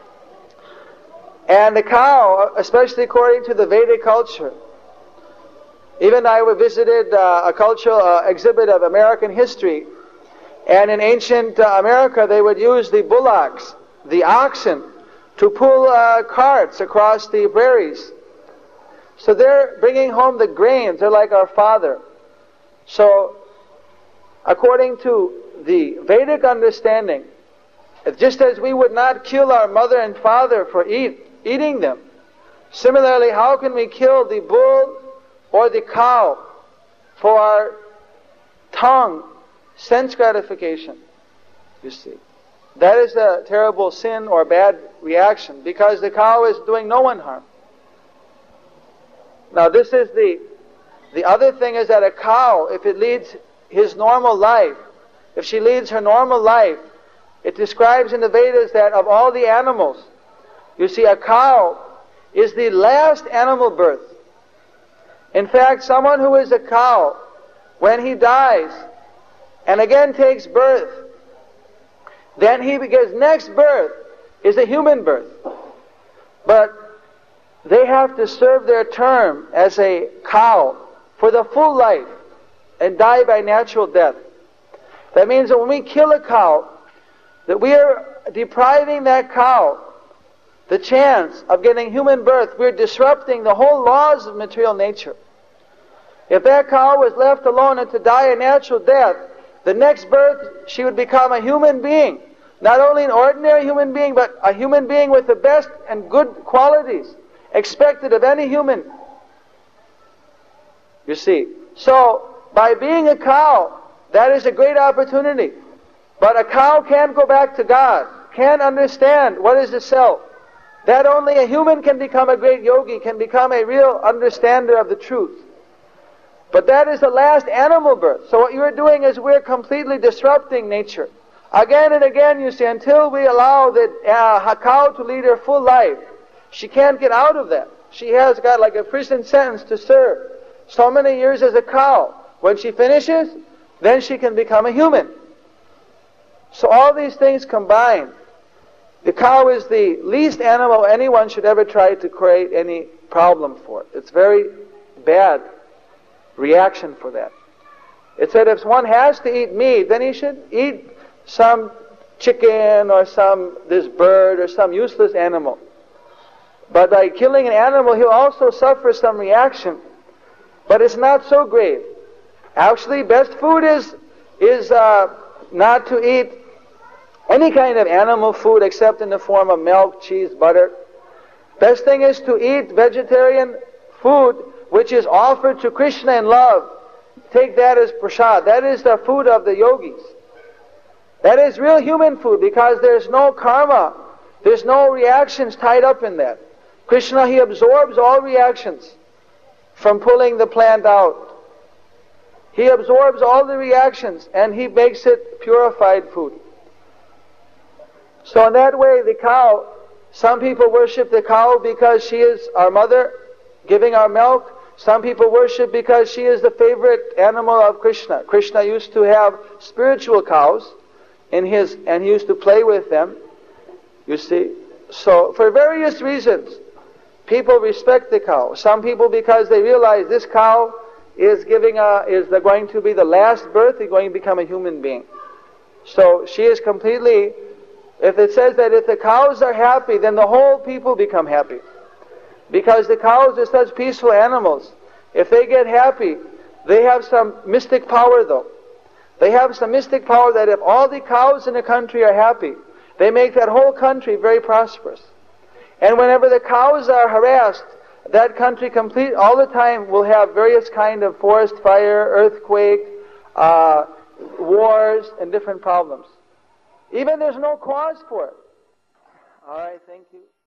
And the cow, especially according to the Vedic culture, even I visited uh, a cultural uh, exhibit of American history, and in ancient uh, America they would use the bullocks, the oxen, to pull uh, carts across the prairies. So they're bringing home the grains. They're like our father. So, according to the Vedic understanding, just as we would not kill our mother and father for eat, eating them, similarly, how can we kill the bull or the cow for our tongue, sense gratification? You see, that is a terrible sin or bad reaction, because the cow is doing no one harm. Now this is the the other thing is that a cow, if it leads his normal life, if she leads her normal life, it describes in the Vedas that of all the animals, you see, a cow is the last animal birth. In fact, someone who is a cow, when he dies and again takes birth, then he, his next birth is a human birth. But they have to serve their term as a cow for the full life and die by natural death. That means that when we kill a cow, that we are depriving that cow the chance of getting human birth. We're disrupting the whole laws of material nature. If that cow was left alone and to die a natural death, the next birth she would become a human being. Not only an ordinary human being, but a human being with the best and good qualities expected of any human. You see, so by being a cow, that is a great opportunity. But a cow can't go back to God, can't understand what is the self. That only a human can become a great yogi, can become a real understander of the truth. But that is the last animal birth. So what you are doing is we're completely disrupting nature. Again and again, you see, until we allow the uh, cow to lead her full life, she can't get out of that. She has got like a prison sentence to serve. So many years as a cow. When she finishes, then she can become a human. So all these things combined. The cow is the least animal anyone should ever try to create any problem for. It's very bad reaction for that. It said if one has to eat meat, then he should eat some chicken or some this bird or some useless animal. But by killing an animal, he'll also suffer some reaction. But it's not so grave. Actually, best food is is uh, not to eat any kind of animal food except in the form of milk, cheese, butter. Best thing is to eat vegetarian food which is offered to Krishna in love. Take that as prasad. That is the food of the yogis. That is real human food because there's no karma. There's no reactions tied up in that. Krishna, he absorbs all reactions from pulling the plant out. He absorbs all the reactions and he makes it purified food. So in that way, the cow, some people worship the cow because she is our mother, giving our milk. Some people worship because she is the favorite animal of Krishna. Krishna used to have spiritual cows in his, and he used to play with them, you see. So for various reasons, people respect the cow. Some people because they realize this cow is giving a, is the, going to be the last birth, is going to become a human being. So she is completely, if it says that if the cows are happy, then the whole people become happy. Because the cows are such peaceful animals. If they get happy, they have some mystic power though. They have some mystic power that if all the cows in the country are happy, they make that whole country very prosperous. And whenever the cows are harassed, that country complete all the time will have various kind of forest fire, earthquake, uh, wars, and different problems. Even there's no cause for it. All right, thank you.